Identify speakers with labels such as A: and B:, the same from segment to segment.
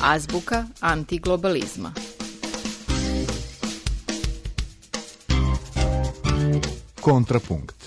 A: Azbuka antiglobalizma.
B: Kontrapunkt.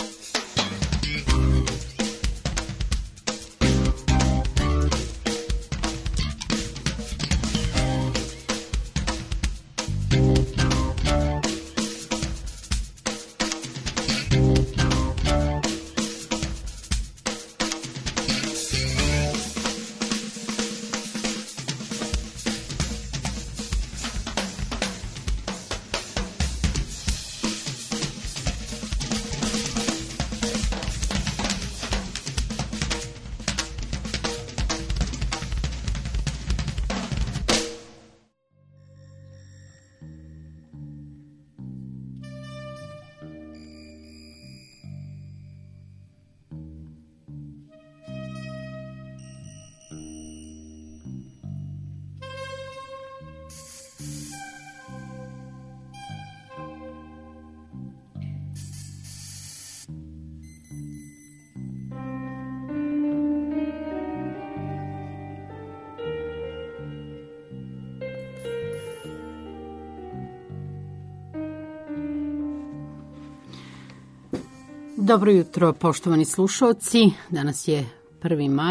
C: Dobro jutro, poštovani slušaoci. Danas je 1. maj,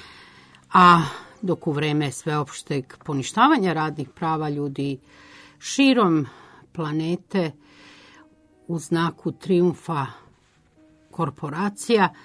C: a dok u vreme sveopšteg poništavanja radnih prava ljudi širom planete u znaku trijumfa korporacija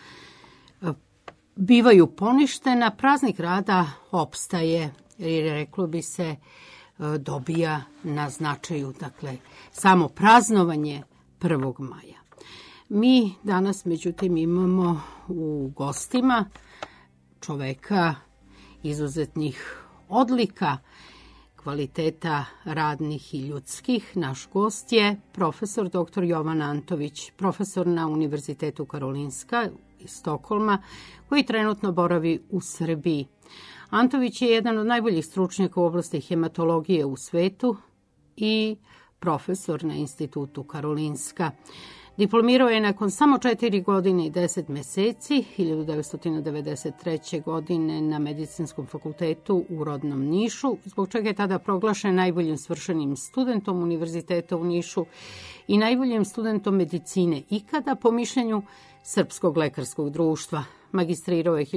C: bivaju poništena, praznik rada opstaje, jer reklo bi se dobija na značaju, dakle, samo praznovanje 1. maja. Mi danas, međutim, imamo u gostima čoveka izuzetnih odlika, kvaliteta radnih i ljudskih. Naš gost je profesor dr. Jovan Antović, profesor na Univerzitetu Karolinska iz Stokholma, koji trenutno boravi u Srbiji. Antović je jedan od najboljih stručnjaka u oblasti hematologije u svetu i profesor na Institutu Karolinska. Diplomirao je nakon samo 4 godine i 10 meseci, 1993. godine na Medicinskom fakultetu u rodnom Nišu, zbog čega je tada proglašen najboljim svršenim studentom Univerziteta u Nišu i najboljim studentom medicine ikada po mišljenju Srpskog lekarskog društva. Magistrirao je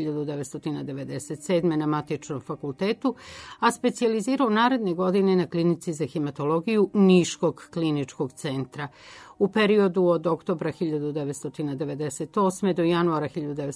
C: 1997. na Matičnom fakultetu, a specijalizirao naredne godine na klinici za hematologiju Niškog kliničkog centra. U periodu od oktobra 1998. do januara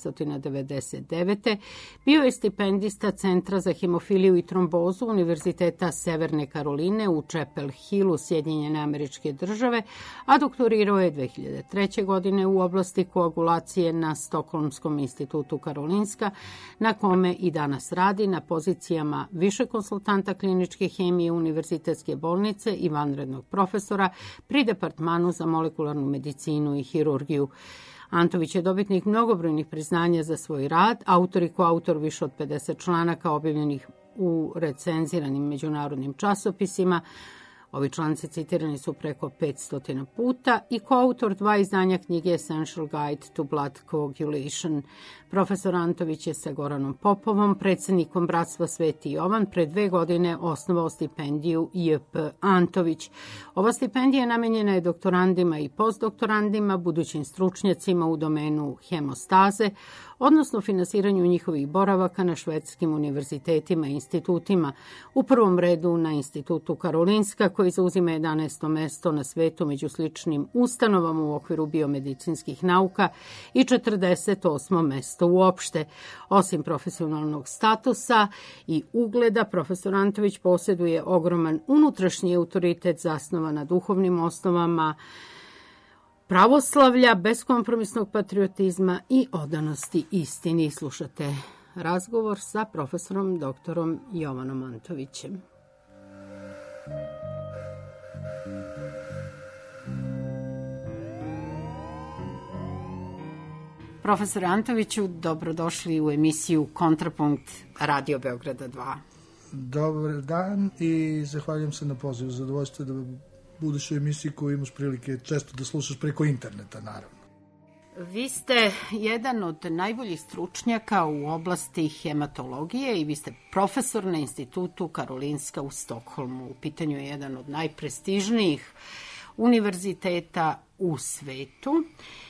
C: 1999. bio je stipendista Centra za hemofiliju i trombozu Univerziteta Severne Karoline u Chapel Hillu, Sjedinjene Američke Države, a doktorirao je 2003. godine u oblasti koagulacije na Stokholmskom institutu Karolinska, na kome i danas radi na pozicijama više konsultanta kliničke hemije Univerzitetske bolnice i vanrednog profesora pri departmanu za molekularnu medicinu i hirurgiju. Antović je dobitnik mnogobrojnih priznanja za svoj rad, autor i koautor više od 50 članaka objavljenih u recenziranim međunarodnim časopisima. Ovi članci citirani su preko 500 puta i koautor 2 izdanja knjige Essential Guide to Blood Coagulation. Profesor Antović je sa Goranom Popovom, predsjednikom Bratstva Sveti Jovan, pre 2 godine osnovao stipendiju J.P. Antović. Ova stipendija namenjena je doktorandima i postdoktorandima, budućim stručnjacima u domenu hemostaze, odnosno finansiranju njihovih boravaka na švedskim univerzitetima i institutima, u prvom redu na Institutu Karolinska, koji zauzima 11. mesto na svetu među sličnim ustanovama u okviru biomedicinskih nauka i 48. mesto uopšte. Osim profesionalnog statusa i ugleda, profesor Antović posjeduje ogroman unutrašnji autoritet zasnovan na duhovnim osnovama pravoslavlja, beskompromisnog patriotizma i odanosti istini. Slušate razgovor sa profesorom doktorom Jovanom Antovićem. Profesor Antoviću, dobrodošli u emisiju Kontrapunkt Radio Beograda 2.
D: Dobar dan i zahvaljujem se na pozivu. Zadovoljstvo da budeš u emisiji koju imaš prilike često da slušaš preko interneta, naravno.
C: Vi ste jedan od najboljih stručnjaka u oblasti hematologije i vi ste profesor na institutu Karolinska u Stokholmu. U pitanju je jedan od najprestižnijih univerziteta u svetu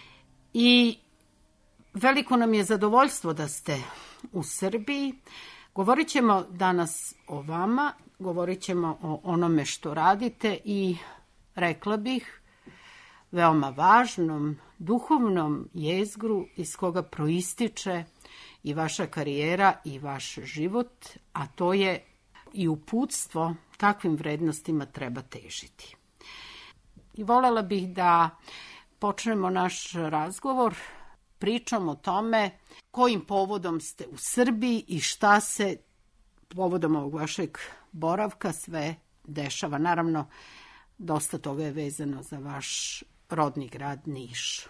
C: i veliko nam je zadovoljstvo da ste u Srbiji. Govorit ćemo danas o vama, govorit ćemo o onome što radite i, rekla bih, veoma važnom duhovnom jezgru iz koga proističe i vaša karijera i vaš život, a to je i uputstvo kakvim vrednostima treba težiti. I voljela bih da počnemo naš razgovor pričom o tome kojim povodom ste u Srbiji i šta se povodom ovog vašeg boravka sve dešava. Naravno, dosta toga je vezano za vaš rodni grad Niš.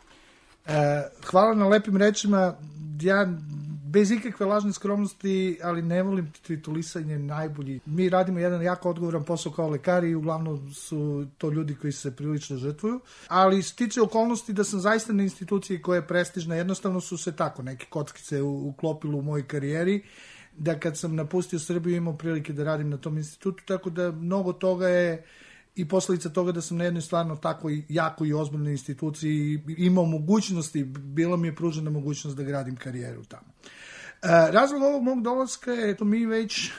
D: Hvala na lepim rečima. Ja bez ikakve lažne skromnosti, ali ne volim titulisanje najbolji. Mi radimo jedan jako odgovoran posao kao lekari i uglavnom su to ljudi koji se prilično žrtvuju. Ali stiče okolnosti da sam zaista na instituciji koja je prestižna. Jednostavno su se tako neke kockice uklopile u mojoj karijeri, da kad sam napustio Srbiju imao prilike da radim na tom institutu, tako da mnogo toga je i posledica toga da sam na jednoj stvarno tako jako i ozbiljnoj instituciji imao mogućnosti, bila mi je pružena mogućnost da gradim karijeru tamo. Razlog ovog mog dolaska je to mi već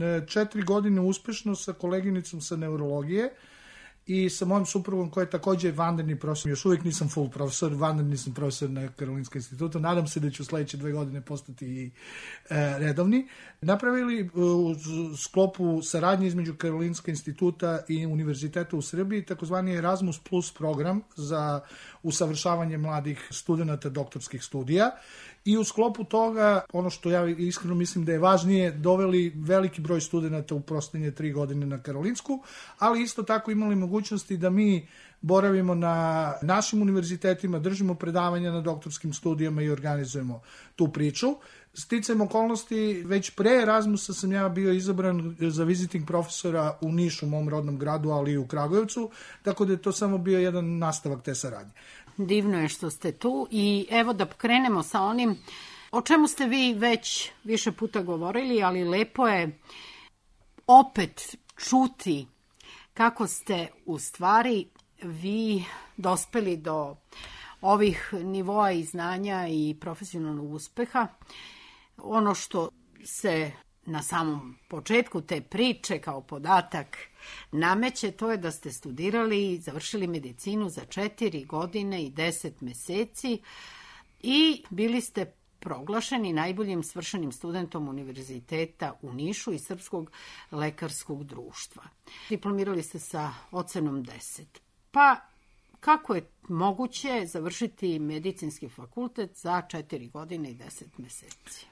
D: 4 godine uspešno sa koleginicom sa neurologije i sa mojom suprugom koja je takođe vanredni profesor. Još uvijek nisam full profesor, vanredni sam profesor na Karolinskom institutu. Nadam se da ću sledeće 2 godine postati i redovni. Napravili u sklopu saradnje između Karolinskog instituta i univerziteta u Srbiji takozvani Erasmus Plus program za usavršavanje mladih studenta doktorskih studija. I u sklopu toga, ono što ja iskreno mislim da je važnije, doveli veliki broj studenta u poslednje 3 godine na Karolinsku, ali isto tako imali mogućnosti da mi boravimo na našim univerzitetima, držimo predavanja na doktorskim studijama i organizujemo tu priču. Sticajem okolnosti, već pre Erasmusa sam ja bio izabran za visiting profesora u Nišu, mom rodnom gradu, ali i u Kragujevcu, tako da je to samo bio jedan nastavak te saradnje.
C: Divno je što ste tu i evo da krenemo sa onim o čemu ste vi već više puta govorili, ali lepo je opet čuti kako ste u stvari vi dospeli do ovih nivoa i znanja i profesionalnog uspeha. Ono što se na samom početku te priče kao podatak nameće, to je da ste studirali i završili medicinu za 4 godine i 10 meseci i bili ste proglašeni najboljim svršenim studentom univerziteta u Nišu i Srpskog lekarskog društva. Diplomirali ste sa ocenom 10. Pa kako je moguće završiti medicinski fakultet za 4 godine i 10 meseci?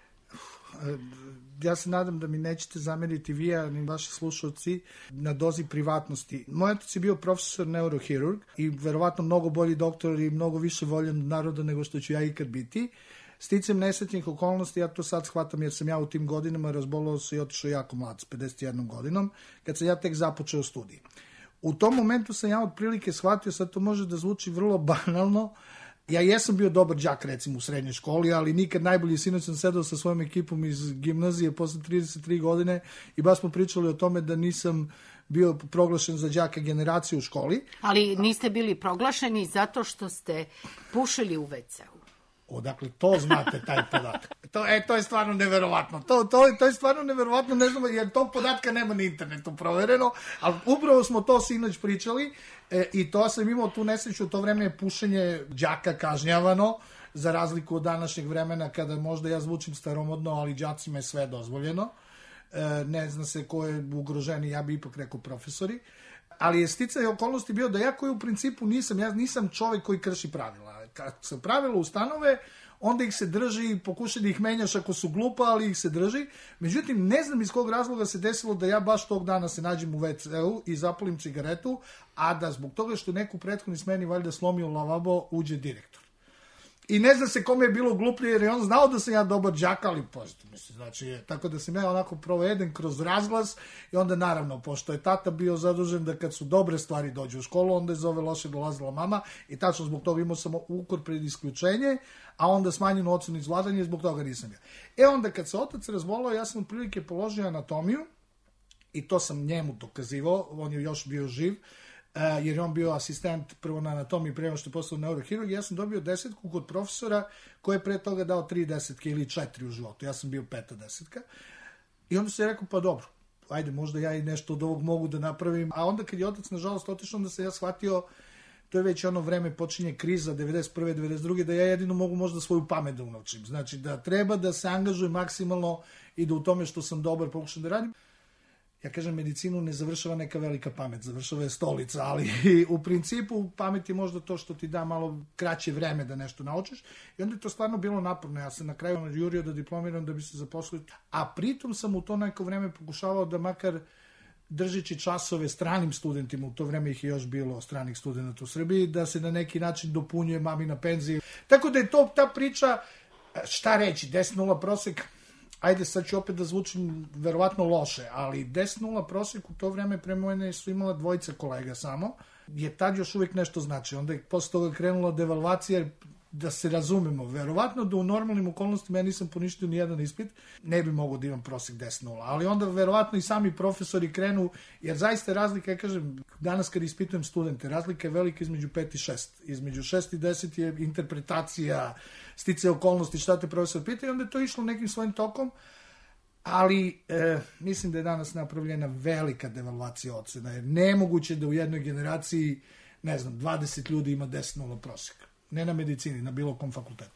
D: Ja se nadam da mi nećete zameriti vi, a ni vaši slušalci, na dozi privatnosti. Moj otac je bio profesor neurohirurg i verovatno mnogo bolji doktor i mnogo više voljen naroda nego što ću ja ikad biti. Sticam nesretnih okolnosti, ja to sad shvatam jer sam ja u tim godinama razbolao se i otišao jako mlad, s 51 godinom, kad sam ja tek započeo studij. U tom momentu sam ja otprilike shvatio, sad to može da zvuči vrlo banalno, ja jesam bio dobar đak recimo u srednjoj školi, ali nikad najbolji. Sinoć sam sedao sa svojom ekipom iz gimnazije posle 33 godine i baš smo pričali o tome da nisam bio proglašen za đaka generacije u školi.
C: Ali niste bili proglašeni zato što ste pušili u WC-u.
D: Odakle to znate, taj podatak? To je stvarno neverovatno. To je stvarno neverovatno, ne znam, jer tog podatka nema na internetu provereno, ali upravo smo to sinoć pričali i to sam imao tu nesreću. U to vreme je pušenje đaka kažnjavano, za razliku od današnjeg vremena kada možda ja zvučim staromodno, ali đacima je sve dozvoljeno. Ne zna se ko je ugroženi, ja bi ipak rekao profesori. Ali je sticaj okolnosti bio da ja koji u principu nisam čovek koji krši pravila. Kad se pravila ustanove, onda ih se drži i pokuša da ih menjaš ako su glupa, ali ih se drži. Međutim, ne znam iz kog razloga se desilo da ja baš tog dana se nađem u WC-u i zapalim cigaretu, a da zbog toga što neku prethodni smeni valjda slomio lavabo, uđe direktor. I ne zna se kome je bilo gluplje, jer je on znao da sam ja dobar đak, ali pošto, mislim, znači, tako da sam ja onako proveden kroz razglas i onda naravno, pošto je tata bio zadužen da kad su dobre stvari dođu u školu, onda je za ove loše dolazila mama i tačno zbog toga imao sam ukor pred isključenje, a onda smanjenu ocenu izvladanje i zbog toga nisam ja. Onda kad se otac razbolao, ja sam otprilike položio anatomiju i to sam njemu dokazivao, on je još bio živ, jer je on bio asistent prvo na anatomiji prema što je postao neurohirurg. Ja sam dobio 10 kod profesora koji je pre toga dao 3 desetke ili 4 u životu. Ja sam bio 5 desetka. I onda se je rekao, pa dobro, ajde, možda ja i nešto od ovog mogu da napravim. A onda kad je otac, nažalost, otišao, onda se ja shvatio, to je već ono vreme, počinje kriza, 91. 92. da ja jedino mogu možda svoju pamet da unovčim. Znači da treba da se angažujem maksimalno i da u tome što sam dobar pokušam da radim. Ja kažem, medicinu ne završava neka velika pamet, završava je stolica, ali u principu pamet je možda to što ti da malo kraće vreme da nešto naučiš. I onda je to stvarno bilo naporno. Ja sam na kraju jurio da diplomiram da bi se zaposlio. A pritom sam u to neko vreme pokušavao da makar držeći časove stranim studentima, u to vreme ih je još bilo stranih studenta u Srbiji, da se na neki način dopunjuje mami na penziji. Tako da je to ta priča, šta reći, 10.0 prosek. Ajde, sad ću opet da zvučim verovatno loše, ali 10.0 prosek u to vreme prema mene su imala 2 kolega samo, je tad još uvijek nešto znači. Onda je posle toga krenula devalvacija, da se razumemo. Verovatno da u normalnim okolnostima ja nisam poništio ni jedan ispit, ne bi mogao da imam prosek 10.0, ali onda verovatno i sami profesori krenu, jer zaista razlika, ja kažem, danas kad ispitujem studente, razlika je velika između 5 i 6. Između 6 i 10 je interpretacija, stice okolnosti, šta te profesor pita i onda je to išlo nekim svojim tokom, ali mislim da je danas napravljena velika devalvacija ocena, jer nemoguće da u jednoj generaciji, ne znam, 20 ljudi ima 10.0 proseka. Ne na medicini, na bilo kom fakultetu.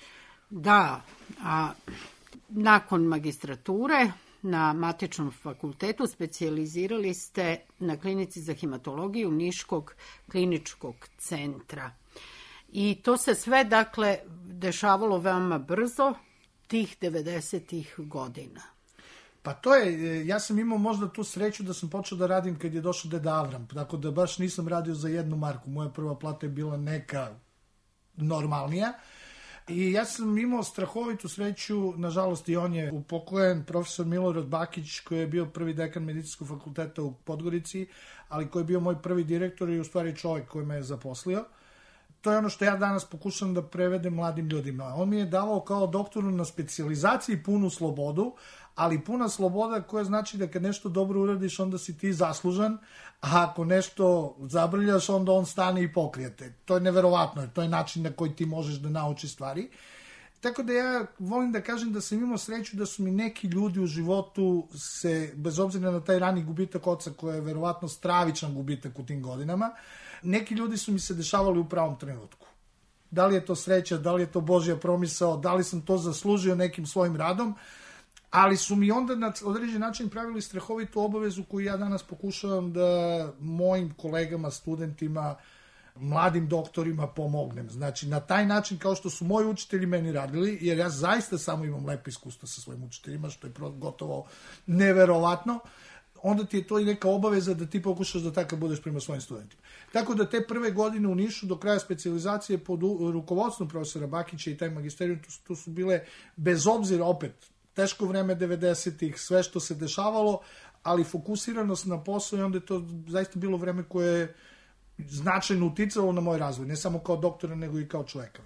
C: Da, a nakon magistrature na matičnom fakultetu specijalizirali ste na klinici za hematologiju Niškog kliničkog centra. I to se sve, dakle, dešavalo veoma brzo tih 90-ih godina.
D: Pa to je, ja sam imao možda tu sreću da sam počeo da radim kad je došao Deda Avram, tako da baš nisam radio za 1 marku. Moja prva plata je bila neka normalnija. I ja sam imao strahovitu sreću, nažalost i on je upokojen, profesor Milorad Bakić, koji je bio prvi dekan medicinskog fakulteta u Podgorici, ali koji je bio moj prvi direktor i u stvari čovjek koji me je zaposlio. To je ono što ja danas pokušam da prevedem mladim ljudima. On mi je davao kao doktoru na specijalizaciji punu slobodu, ali puna sloboda koja znači da kad nešto dobro uradiš, onda si ti zaslužan, a ako nešto zabrljaš, onda on stane i pokrijete. To je neverovatno, to je način na koji ti možeš da naučiš stvari. Tako da ja volim da kažem da sam imao sreću da su mi neki ljudi u životu se, bez obzira na taj rani gubitak oca, koji je verovatno stravičan gubitak u tim godinama, neki ljudi su mi se dešavali u pravom trenutku. Da li je to sreća, da li je to Božja promisao, da li sam to zaslužio nekim svojim radom, ali su mi onda na određen način pravili strahovitu obavezu koju ja danas pokušavam da mojim kolegama, studentima, mladim doktorima pomognem. Znači, na taj način kao što su moji učitelji meni radili, jer ja zaista samo imam lepo iskustvo sa svojim učiteljima, što je gotovo neverovatno, onda ti je to i neka obaveza da ti pokušaš da takav budeš prema svojim studentima. Tako da te prve godine u Nišu do kraja specijalizacije pod rukovodstvom profesora Bakića i taj magisterijum, to su bile, bez obzira opet, teško vreme 90-ih, sve što se dešavalo, ali fokusiranost na posao i onda je to zaista bilo vreme koje je značajno uticalo na moj razvoj, ne samo kao doktora, nego i kao čoveka.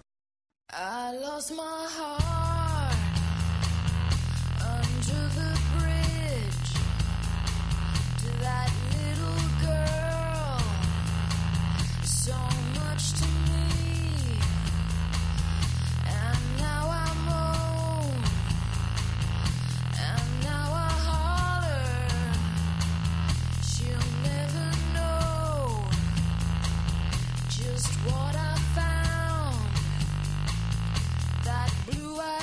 D: I lost my heart under the bridge to that little girl, so much to me, and now I'm home, and now I holler, she'll never know just what I found, that blue-eyed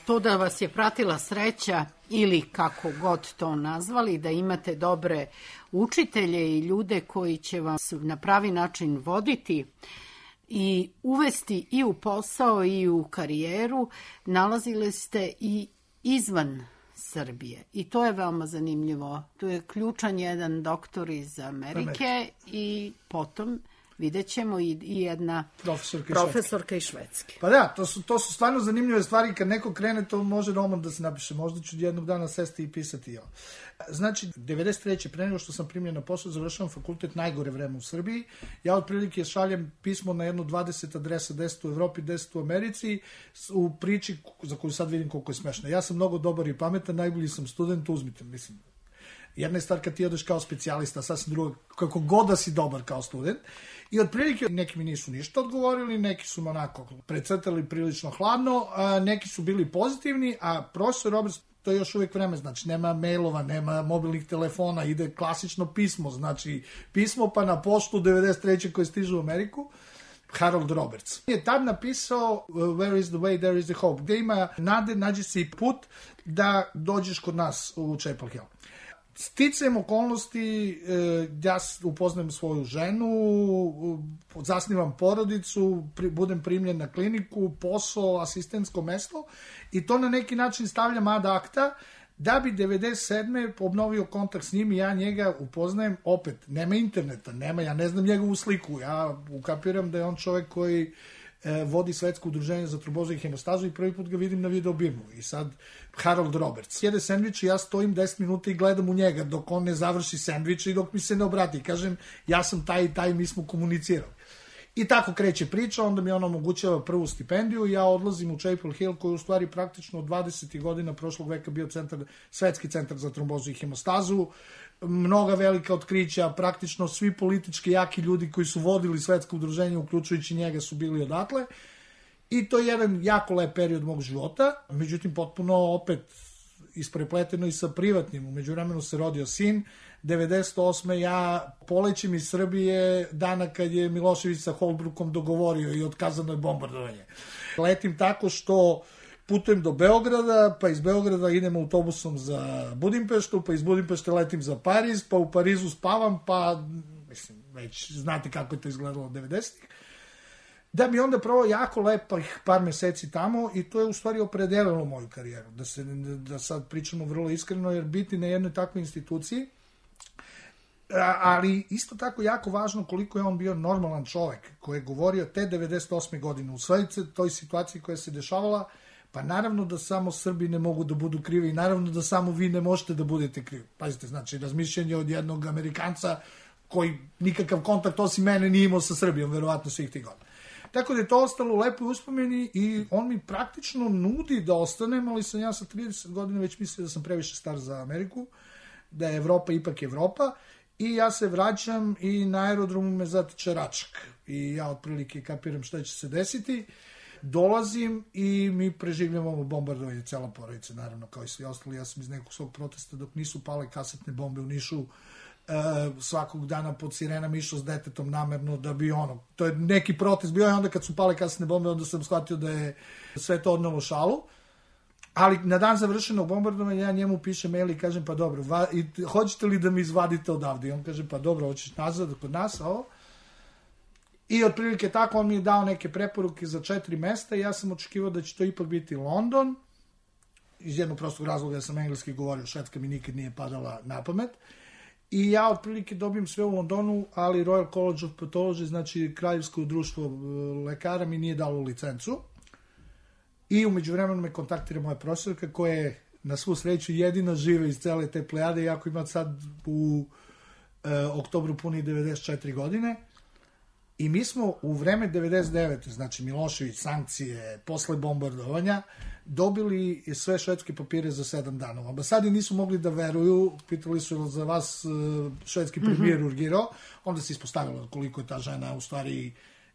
C: To da vas je pratila sreća ili kako god to nazvali, da imate dobre učitelje i ljude koji će vas na pravi način voditi i uvesti i u posao i u karijeru, nalazili ste i izvan Srbije. I to je veoma zanimljivo. Tu je ključan jedan doktor iz Amerike i potom vidjet ćemo i jedna profesorka iz Švedske.
D: Pa da, to su stvarno zanimljive stvari. Kad neko krene, to može roman da se napiše. Možda ću jednog dana sesti i pisati ja. Znači, 93. pre nego što sam primljen na posao, završavam fakultet, najgore vreme u Srbiji. Ja otprilike šaljem pismo na jednu 20 adresa, 10 u Evropi, 10 u Americi, u priči za koju sad vidim koliko je smešna. Ja sam mnogo dobar i pametan, najbolji sam student, uzmite, mislim. Jedna je stvar kad ti odeš kao specijalista, sasvim druga, kako god da si dobar kao student. I otprilike neki mi nisu ništa odgovorili, neki su me onako precrtali prilično hladno, a neki su bili pozitivni, a profesor Roberts, to je još uvijek vreme, znači nema mailova, nema mobilnih telefona, ide klasično pismo, znači pismo pa na poštu 93. koje stižu u Ameriku, Harold Roberts. Je tad napisao Where is the way, there is the hope, gdje ima nade, nađi si put da dođeš kod nas u Chapel Hill. Sticajem okolnosti, ja upoznajem svoju ženu, zasnivam porodicu, budem primljen na kliniku, posao, asistentsko mesto i to na neki način stavljam ad acta da bi 97. obnovio kontakt s njim i ja njega upoznajem opet. Nema interneta, ja ne znam njegovu sliku, ja ukapiram da je on čovjek koji vodi Svetsko udruženje za trombozu i hemostazu i prvi put ga vidim na video birmu. I sad Harold Roberts jede sendvič i ja stojim 10 minuta i gledam u njega dok on ne završi sendvič i dok mi se ne obrati. Kažem, ja sam taj i taj, mi smo komunicirali. I tako kreće priča, onda mi ona omogućava prvu stipendiju i ja odlazim u Chapel Hill, koji je u stvari praktično od 20. godina prošlog veka bio svetski centar za trombozu i hemostazu. Mnoga velika otkrića, praktično svi politički jaki ljudi koji su vodili svetsko udruženje, uključujući njega, su bili odatle. I to je jedan jako lep period mog života, međutim potpuno opet isprepleteno i sa privatnim. U međuvremenu se rodio sin, 98. ja polećem iz Srbije dana kad je Milošević sa Holbrookom dogovorio i otkazano je bombardovanje. Letim tako što putujem do Beograda, pa iz Beograda idem autobusom za Budimpeštu, pa iz Budimpešte letim za Pariz, pa u Parizu spavam, pa mislim, već znate kako je to izgledalo od 90-ih. Da bi onda provao jako lepih par meseci tamo i to je u stvari opredelilo moju karijeru. Da sad pričamo vrlo iskreno, jer biti na jednoj takvoj instituciji, ali isto tako jako važno koliko je on bio normalan čovek koji je govorio te 98. godine u svoj toj situaciji koja se dešavala. Pa naravno da samo Srbi ne mogu da budu krivi i naravno da samo vi ne možete da budete krivi. Pazite, znači razmišljanje od jednog Amerikanca koji nikakav kontakt osim mene nije imao sa Srbijom, verovatno svih tih godina. Tako da je to ostalo u lepoj uspomeni i on mi praktično nudi da ostanem, ali sam ja sa 30 godina već mislio da sam previše star za Ameriku, da je Evropa ipak Evropa i ja se vraćam i na aerodromu me zatiče Račak. I ja otprilike kapiram šta će se desiti. Dolazim i mi preživljavamo bombardovanje, cela porodica, naravno, kao i svi ostali. Ja sam iz nekog svog protesta, dok nisu pale kasetne bombe u Nišu, svakog dana pod sirenama išao s detetom namerno da bi to je neki protest bio, i onda kad su pale kasetne bombe, onda sam shvatio da je sve to odnelo šalu. Ali na dan završenog bombardovanja ja njemu pišem mail i kažem, pa dobro, hoćete li da mi izvadite odavde? I on kaže, pa dobro, hoćeš nazad kod nas, a ovo? I otprilike tako on mi je dao neke preporuke za 4 mesta i ja sam očekivao da će to ipak biti London. Iz jednog prostog razloga ja sam engleski govorio, Švedska mi nikad nije padala na pamet. I ja otprilike dobijem sve u Londonu, ali Royal College of Pathology, znači Kraljevsko društvo lekara, mi nije dalo licencu. I umeđu vremenu me kontaktira moja profesorka koja je na svu sreću jedina živa iz cele te plejade, iako ima sad u oktobru puni 94 godine. I mi smo u vreme 99. znači Milošević, sankcije, posle bombardovanja, dobili sve švedske papire za 7 dana. U ambasadi nisu mogli da veruju, pitali su za vas švedski premijer urgirao, onda se ispostavilo koliko je ta žena u stvari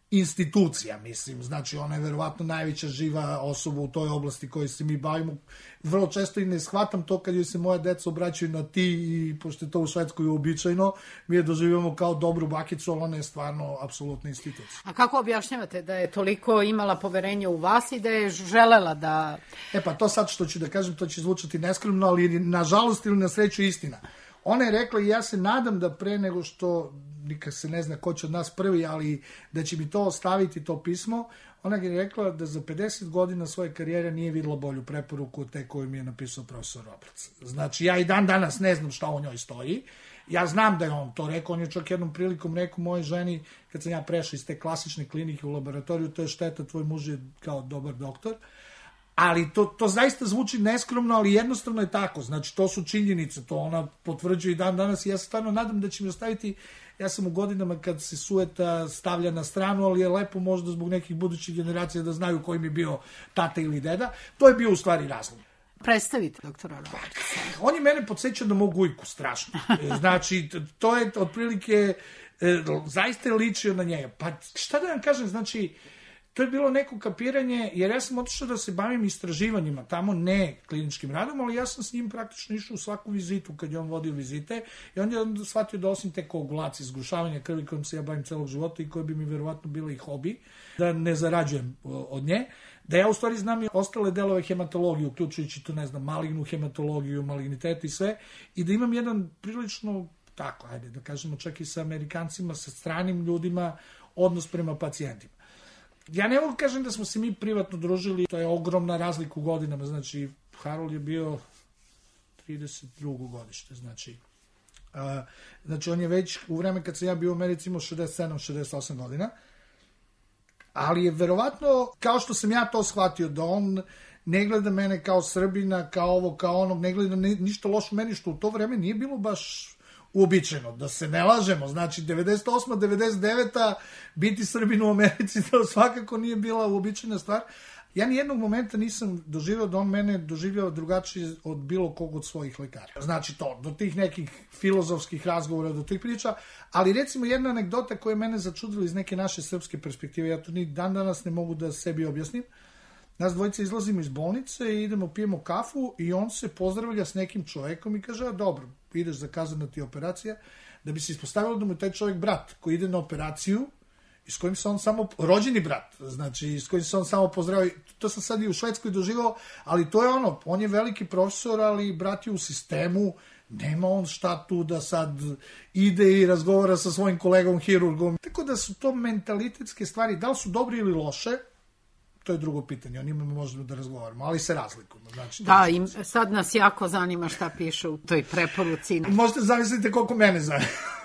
D: institucija, mislim, znači ona je verovatno najveća živa osoba u toj oblasti kojoj se mi bavimo. Vrlo često i ne shvatam to kad joj se moja deca obraćaju na ti i pošto je to u Švedskoj uobičajeno, mi je doživljamo kao dobru bakicu, ali ona je stvarno apsolutna institucija.
C: A kako objašnjavate da je toliko imala poverenja u vas i da je želela da...
D: Pa to sad što ću da kažem, to će zvučati neskromno, ali nažalost ili na sreću istina. Ona je rekla i ja se nadam da pre nego što, nikad se ne zna ko će od nas prvi, ali da će mi to ostaviti, to pismo, ona je rekla da za 50 godina svoje karijere nije videla bolju preporuku od te koju mi je napisao profesor Roberts. Znači, ja i dan danas ne znam šta o njoj stoji. Ja znam da je on to rekao, on je čak jednom prilikom rekao mojoj ženi, kad sam ja prešao iz te klasične klinike u laboratoriju, to je šteta, tvoj muž je kao dobar doktor. Ali to zaista zvuči neskromno, ali jednostavno je tako. Znači, to su činjenice, to ona potvrđuje i dan danas i ja se stvarno nadam da će mi ostaviti, ja sam u godinama kad se sujeta stavlja na stranu, ali je lepo možda zbog nekih budućih generacija da znaju koji mi je bio tata ili deda. To je bio u stvari razlog.
C: Predstavite doktora Robertsa.
D: On je mene podsjećao na mogu Gujku, strašno. Znači, to je otprilike, zaista je ličio na njega. Pa šta da vam kažem, znači, to je bilo neko kapiranje, jer ja sam otišao da se bavim istraživanjima, tamo ne kliničkim radom, ali ja sam s njim praktično išao u svaku vizitu kad je on vodio vizite i on je shvatio da osim te koagulacije, zgrušavanja krvi kojom se ja bavim celog života i koje bi mi verovatno bilo i hobi, da ne zarađujem od nje, da ja u stvari znam i ostale delove hematologije, uključujući tu, ne znam, malignu hematologiju, malignitete i sve, i da imam jedan prilično, tako, ajde da kažemo, čak i sa Amerikancima, sa stranim ljudima, odnos prema pacijentima. Ja ne mogu kažem da smo se mi privatno družili, to je ogromna razlika u godinama, znači Harold je bio 32. godište, znači on je već u vreme kad sam ja bio u Americi imao 67-68 godina, ali je verovatno, kao što sam ja to shvatio, da on ne gleda mene kao Srbina, kao ovo, kao onog, ne gleda ništa loše meni, što u to vreme nije bilo baš uobičajeno, da se ne lažemo, znači 98. 99. biti Srbin u Americi to svakako nije bila uobičajena stvar. Ja nijednog momenta nisam doživio da on mene doživljava drugačije od bilo kog od svojih lekara. Znači to, do tih nekih filozofskih razgovora, do tih priča, ali recimo jedna anegdota koja je mene začudila iz neke naše srpske perspektive, ja to ni dan danas ne mogu da sebi objasnim. Nas dvojica izlazimo iz bolnice i idemo, pijemo kafu i on se pozdravlja s nekim čovekom i kaže, dobro, ideš zakazana ti operacija, da bi se ispostavilo da mu je taj čovjek brat koji ide na operaciju i s kojim se on samo, rođeni brat, znači s kojim se on samo pozdravio, to sam sad i u Švedskoj doživao, ali to je ono, on je veliki profesor, ali brat je u sistemu, nema on šta tu da sad ide i razgovara sa svojim kolegom hirurgom. Tako da su to mentalitetske stvari, da li su dobre ili loše, to je drugo pitanje, o njima možemo da razgovaramo, ali se razlikujemo. Znači,
C: da, i sad nas jako zanima šta piše u toj preporuci.
D: Možete zamisliti koliko mene zanima.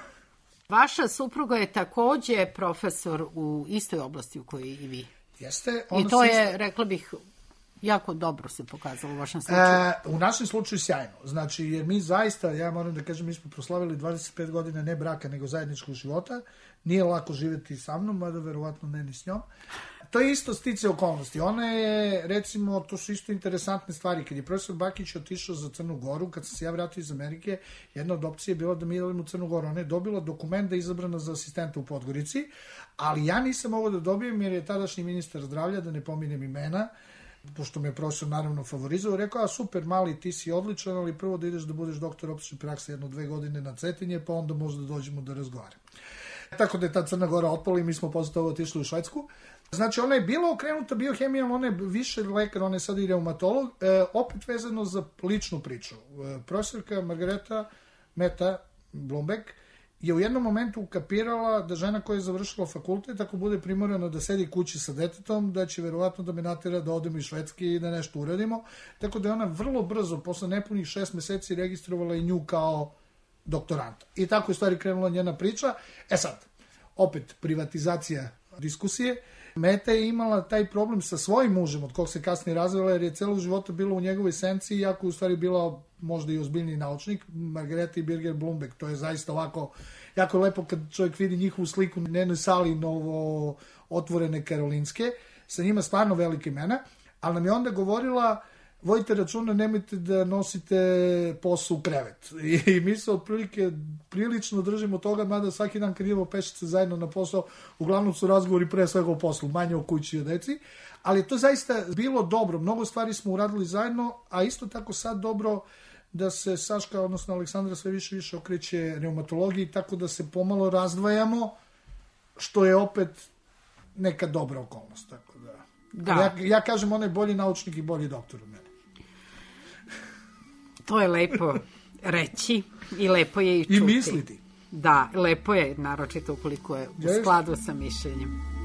C: Vaša supruga je takođe profesor u istoj oblasti u kojoj i vi.
D: Jeste.
C: I to je, rekla bih, jako dobro se pokazalo u vašem slučaju.
D: U našem slučaju sjajno. Znači, jer mi zaista, ja moram da kažem, mi smo proslavili 25 godina ne braka, nego zajedničkog života. Nije lako živjeti sa mnom, mada verovatno ne ni s njom. To je isto stice okolnosti. Ona je, recimo, to su isto interesantne stvari. Kad je profesor Bakić otišao za Crnu Goru, kad sam se ja vratio iz Amerike, jedna od opcija je bila da mi idemo u Crnu Goru. Ona je dobila dokument da je izabrana za asistenta u Podgorici, ali ja nisam mogao da dobijem jer je tadašnji ministar zdravlja, da ne pominjem imena, pošto me je profesor naravno favorizovao, rekao, super, mali, ti si odličan, ali prvo da ideš da budeš doktor opšte prakse 1-2 godine na Cetinje, pa onda možda dođemo da razgovaramo. Tako da je ta Crna Gora otpala i mi smo posle toga otišli u Švedsku. Znači, ona je bila okrenuta biohemijom, ona je više lekar, ona je sad i reumatolog, opet vezano za ličnu priču. Profesorka Margareta Meta Blombeck je u jednom momentu ukapirala da žena koja je završila fakultet, ako bude primorana da sedi kući sa detetom, da će verovatno da me natera da odemo iz Švedske i da nešto uradimo. Tako da je ona vrlo brzo, posle nepunih 6 meseci, registrovala i nju kao doktoranta. I tako je stvari krenula njena priča. Sad, opet, privatizacija diskusije. Meta je imala taj problem sa svojim mužem, od kog se kasnije razvela, jer je celog života bila u njegovoj senci, iako je u stvari bila možda i ozbiljni naučnik, Margareta i Birger Blombeck. To je zaista ovako, jako lepo kad čovjek vidi njihovu sliku na jednoj sali novo otvorene Karolinske, sa njima stvarno velike imena, ali nam je onda govorila vojite računa, nemojte da nosite posao u krevet. I mi se otprilike prilično držimo toga, mada svaki dan kad idemo pešice zajedno na posao, uglavnom su razgovori pre svega o poslu, manje o kući i o deci, ali to zaista bilo dobro. Mnogo stvari smo uradili zajedno, a isto tako sad dobro da se Saška, odnosno Aleksandra, sve više okreće reumatologiji, tako da se pomalo razdvajamo, što je opet neka dobra okolnost. Tako da. Ja kažem, on je bolji naučnik i bolji doktor od mene.
C: To je lepo reći i lepo je i čuti.
D: I misliti.
C: Da, lepo je, naročito ukoliko je u skladu sa mišljenjem.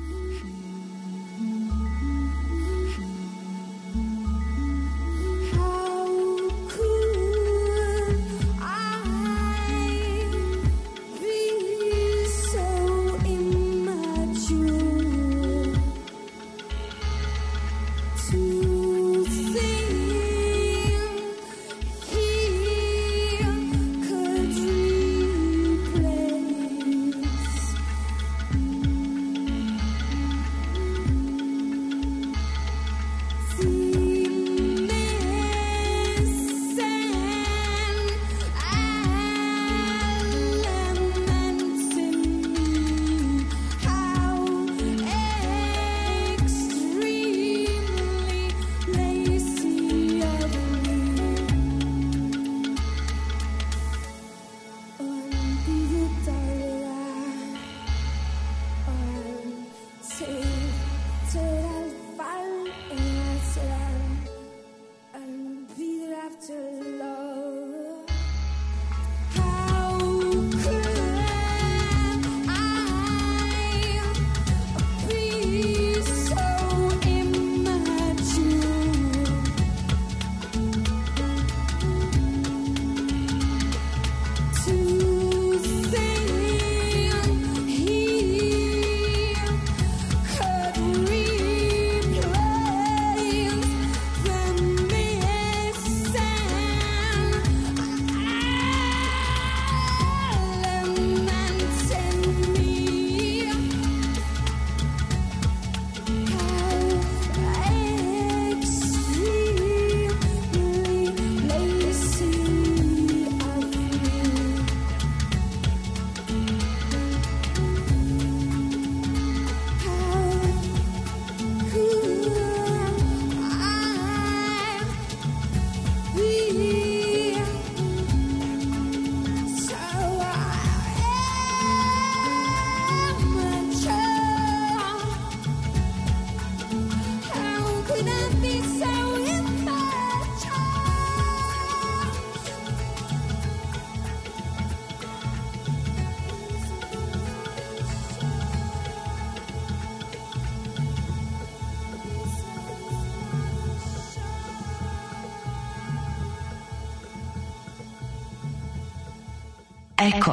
E: Eko.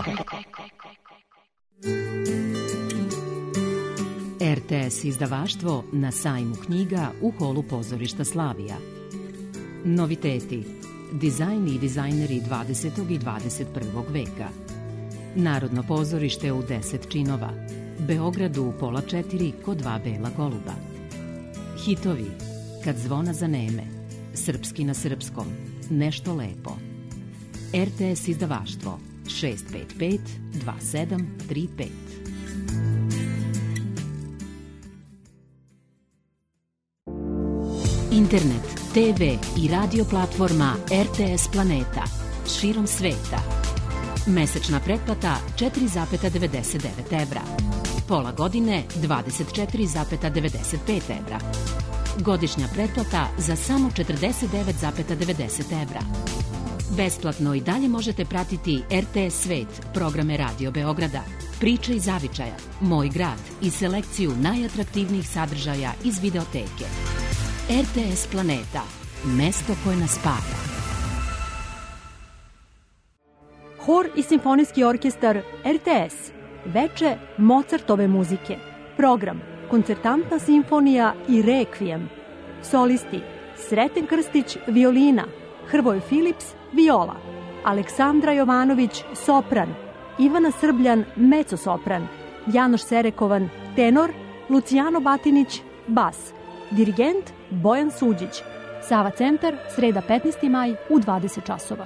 E: RTS izdavaštvo na sajmu knjiga u holu pozorišta Slavija. Noviteti. Dizajn i dizajneri 20. i 21. veka. Narodno pozorište u 10 činova. Beogradu u 3:30 kod 2 bela goluba. Hitovi. Kad zvona zaneme. Srpski na srpskom. Nešto lepo. RTS izdavaštvo 655 2735. Internet, TV i radio platforma RTS Planeta širom sveta. Mesečna pretplata 4,99 evra. Pola godine 24,95 evra. Godišnja pretplata za samo 49,90 evra. Besplatno i dalje možete pratiti RTS Svet, programe Radio Beograda, Priče iz zavičaja, Moj grad i selekciju najatraktivnijih sadržaja iz videoteke. RTS Planeta, mesto koje nas spaja.
F: Hor i simfonijski orkestar RTS, veče Mozartove muzike, program Koncertantna simfonija i Rekvijem, solisti Sreten Krstić, violina, Hrvoje Filips, viola, Aleksandra Jovanović, sopran, Ivana Srbljan, mecosopran, Janoš Serekovan, tenor, Lucijano Batinić, bas, dirigent Bojan Suđić, Sava centar, sreda 15. maj u 20 časova.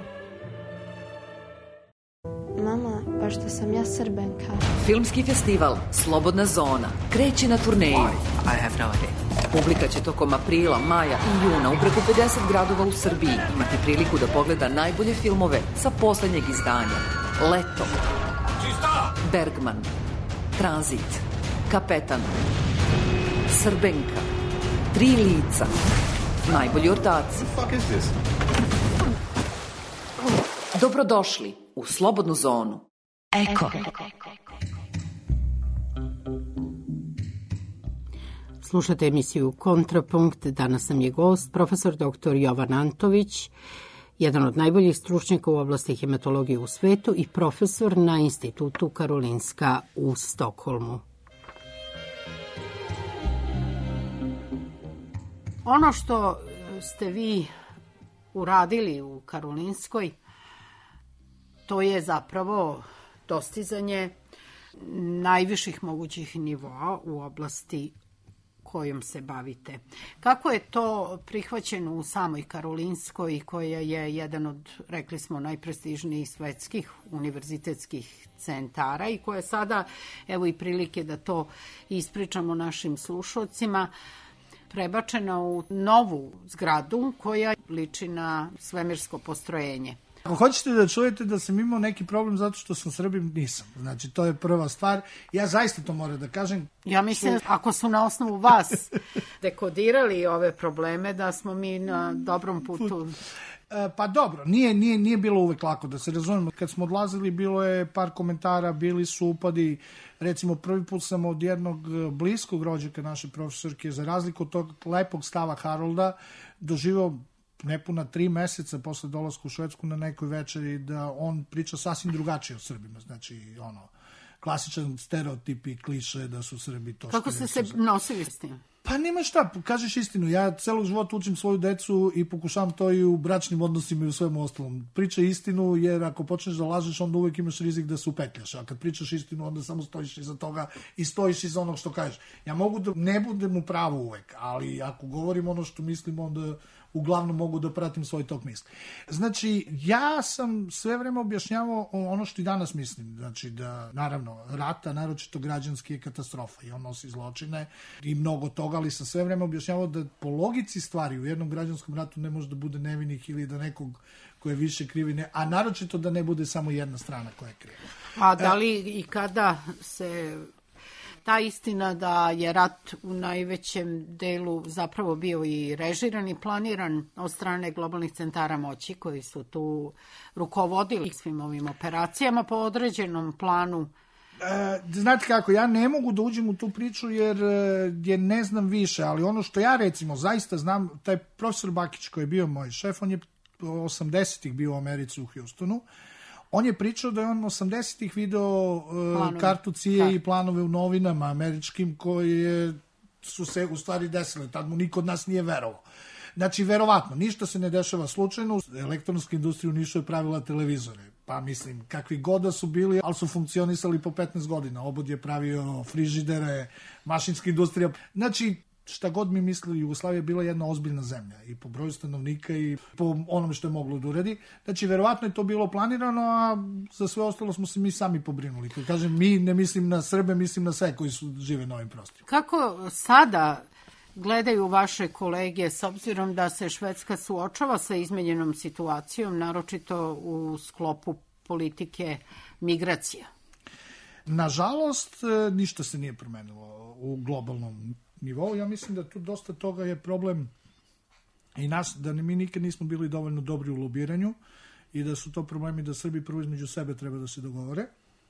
G: Mama, pa što sam ja Srbenka.
H: Filmski festival Slobodna zona kreće na turneju.
I: I have no idea.
H: Publika će tokom aprila, maja i juna u preko 50 gradova u Srbiji imati priliku da pogleda najbolje filmove sa poslednjeg izdanja. Leto, Bergman, Tranzit, Kapetan, Srbenka, Tri lica, najbolji ortaci. Dobrodošli u Slobodnu zonu. Eko.
C: Slušate emisiju Kontrapunkt. Danas nam je gost profesor dr. Jovan Antović, jedan od najboljih stručnjaka u oblasti hematologije u svetu i profesor na Institutu Karolinska u Stokholmu. Ono što ste vi uradili u Karolinskoj, to je zapravo dostizanje najviših mogućih nivoa u oblasti kojom se bavite. Kako je to prihvaćeno u samoj Karolinskoj, koja je jedan od, rekli smo, najprestižnijih svetskih univerzitetskih centara i koja je sada, evo i prilike da to ispričamo našim slušalcima, prebačena u novu zgradu koja liči na svemirsko postrojenje?
D: Ako hoćete da čujete da sam imao neki problem zato što sam Srbim, nisam. Znači, to je prva stvar. Ja zaista to moram da kažem.
C: Ja mislim, ako su na osnovu vas dekodirali ove probleme, da smo mi na dobrom putu.
D: Pa dobro, nije bilo uvek lako, da se razumemo. Kad smo odlazili, bilo je par komentara, bili su upadi. Recimo, prvi put sam od jednog bliskog rođaka naše profesorke, za razliku od tog lepog stava Harolda, doživao nepuna 3 meseca posle dolaska u Švedsku na nekoj večeri da on priča sasvim drugačije o Srbima. Znači, klasičan stereotip i kliše da su Srbi to.
C: Kako ste se nosili s tim?
D: Pa nema šta, kažeš istinu. Ja celog života učim svoju decu i pokušavam to i u bračnim odnosima i u svemu ostalom. Pričaj istinu, jer ako počneš da lažeš, onda uvek imaš rizik da se upetljaš. A kad pričaš istinu, onda samo stojiš iza toga i stojiš iza onog što kažeš. Ja mogu da ne budem u pravu uvek, ali ako govorim ono što mislim, onda uglavnom mogu da pratim svoj tok misli. Znači, ja sam sve vreme objašnjavao ono što i danas mislim. Znači, da, naravno, rata, naročito građanski, je katastrofa i on nosi zločine i mnogo toga, ali sam sve vreme objašnjavao da po logici stvari u jednom građanskom ratu ne može da bude nevinih ili da nekog ko je više krivi, a naročito da ne bude samo jedna strana koja je kriva.
C: A da li i kada se ta istina da je rat u najvećem delu zapravo bio i režiran i planiran od strane globalnih centara moći koji su tu rukovodili svim ovim operacijama po određenom planu?
D: Znate kako, ja ne mogu da uđem u tu priču jer ne znam više, ali ono što ja recimo zaista znam, taj profesor Bakić koji je bio moj šef, on je 80-ih bio u Americi u Houstonu. On je pričao da je on 80-ih video kartu CIA i planove u novinama američkim koje su se u stvari desile. Tad mu niko od nas nije verovao. Znači, verovatno, ništa se ne dešava slučajno. Elektronska industrija u Nišu je pravila televizore. Pa mislim, kakvi god da su bili, ali su funkcionisali po 15 godina. Obod je pravio frižidere, mašinska industrija. Znači, šta god mi mislili, Jugoslavija je bila jedna ozbiljna zemlja i po broju stanovnika i po onome što je moglo da uradi. Znači, verovatno je to bilo planirano, a za sve ostalo smo se mi sami pobrinuli. Kad kažem mi, ne mislim na Srbe, mislim na sve koji su žive na ovim prostorima.
C: Kako sada gledaju vaše kolege, s obzirom da se Švedska suočava sa izmenjenom situacijom, naročito u sklopu politike migracija?
D: Nažalost, ništa se nije promenilo u globalnom nivou. Ja mislim da tu dosta toga je problem i nas, da mi nikad nismo bili dovoljno dobri u lobiranju i da su to problemi da Srbi prvo između sebe treba da se dogovore.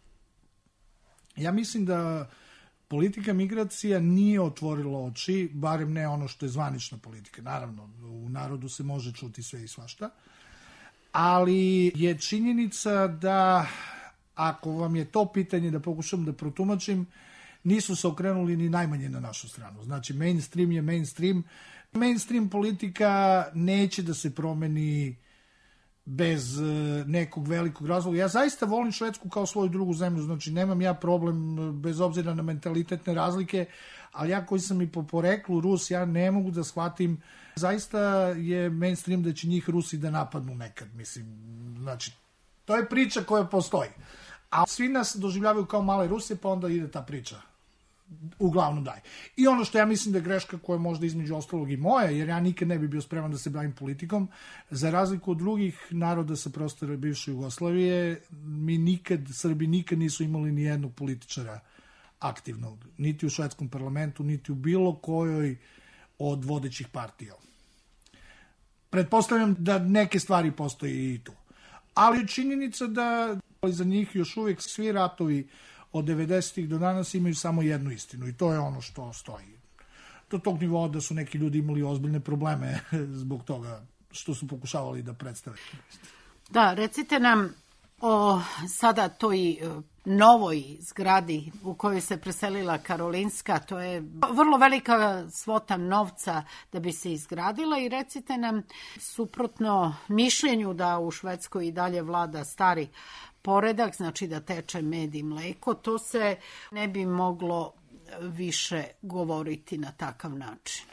D: Ja mislim da politika migracija nije otvorila oči, barem ne ono što je zvanična politika. Naravno, u narodu se može čuti sve i svašta, ali je činjenica da ako vam je to pitanje da pokušam da protumačim, nisu se okrenuli ni najmanje na našu stranu. Znači, mainstream je mainstream. Mainstream politika neće da se promeni bez nekog velikog razloga. Ja zaista volim Švedsku kao svoju drugu zemlju, znači nemam ja problem bez obzira na mentalitetne razlike, ali ja koji sam i po poreklu Rus, ja ne mogu da shvatim, zaista je mainstream da će njih Rusi da napadnu nekad, mislim, znači, to je priča koja postoji. A svi nas doživljavaju kao male Rusije, pa onda ide ta priča. Uglavnom daje. I ono što ja mislim da je greška koja je možda između ostalog i moja, jer ja nikad ne bi bio spreman da se bavim politikom, za razliku od drugih naroda sa prostora bivše Jugoslavije, Srbi nikad nisu imali ni jednog političara aktivnog, niti u švedskom parlamentu, niti u bilo kojoj od vodećih partija. Pretpostavljam da neke stvari postoji i tu. Ali činjenica da za njih još uvijek svi ratovi od 90-ih do danas imaju samo jednu istinu i to je ono što stoji. Do tog nivoa da su neki ljudi imali ozbiljne probleme zbog toga što su pokušavali da predstave.
C: Da, recite nam o sada toj novoj zgradi u kojoj se preselila Karolinska. To je vrlo velika svota novca da bi se izgradila i recite nam, suprotno mišljenju da u Švedskoj i dalje vlada stari poredak, znači da teče med i mleko, to se ne bi moglo više govoriti na takav način.